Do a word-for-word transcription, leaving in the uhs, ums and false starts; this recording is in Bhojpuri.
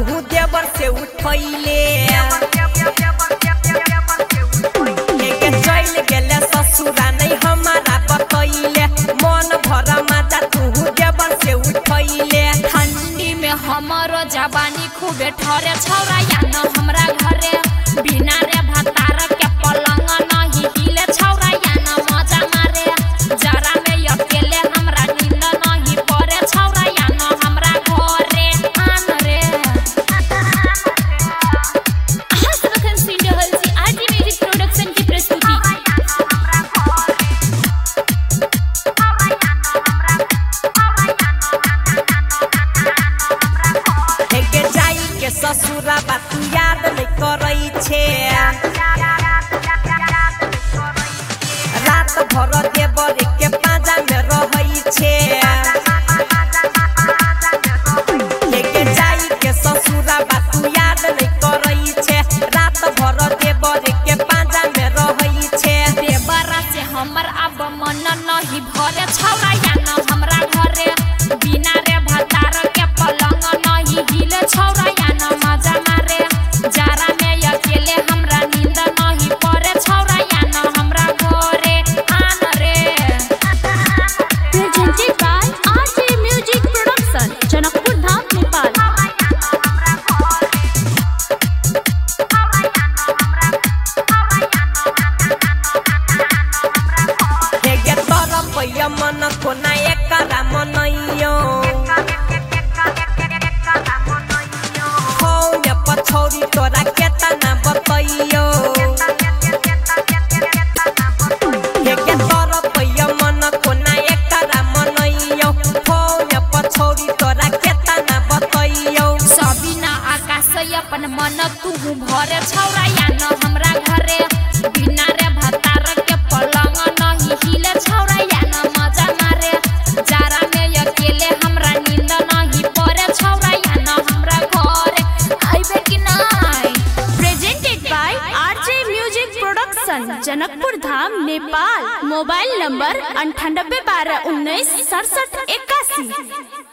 तू देवर से उठैले लेके चल गेले ससुरा नहीं हमारा बतैले मन भर माता तू देवर से उठैले। ठंडी में हमारो जवानी खूबे ठरे छौरा या न हमरा घरे बिना रे भतार के पलंग नहीं हिले छौरा या न मजा मारे जरा में अकेले हमरा नींद नहीं पड़े छौरा या न हमरा घरे आन रे। हस वखन सुन रहल छी आरटी म्यूजिक प्रोडक्शन की प्रस्तुति। लेके जाई के ससुरा बात याद नहीं करई छे रात भर देवर के पाजा में रहई छे लेके जाई के ससुरा बात याद नहीं करई छे रात भर देवर के पाजा में रहई छे। देवरा से हमर अब मन नहीं भरे छौरा या न हमरा घरे बिना रे भतार के पलंग नहीं हिले छौरा या न मजा मारे जरा में अकेले हमरा नींद नहीं पड़े छौरा या न हमरा घरे आन रे। Presented by RJ music production Janakpur Dham Nepal. लेके तरफ पैया मन कोना एकरा मनैयो हौने पछौरी तोरा केतना बतैयो लेके तरफ पैया मन कोना एकरा मनैयो हौने पछौरी तोरा केतना बतैयो। सबीना आकाश अपन मन तू भरे छौरा या न हमरा घरे बिना रे भतार के पलंग नहीं हिले छौरा या न मजा मारे जरा में अकेले हमरा नींद नहीं पड़े छौरा या न हमरा घरे आइबे कि नहीं। Presented by RJ music production Janakpur Dham Nepal. Mobile number अंठानबे बारह उन्नीस सड़सठ इक्यासी।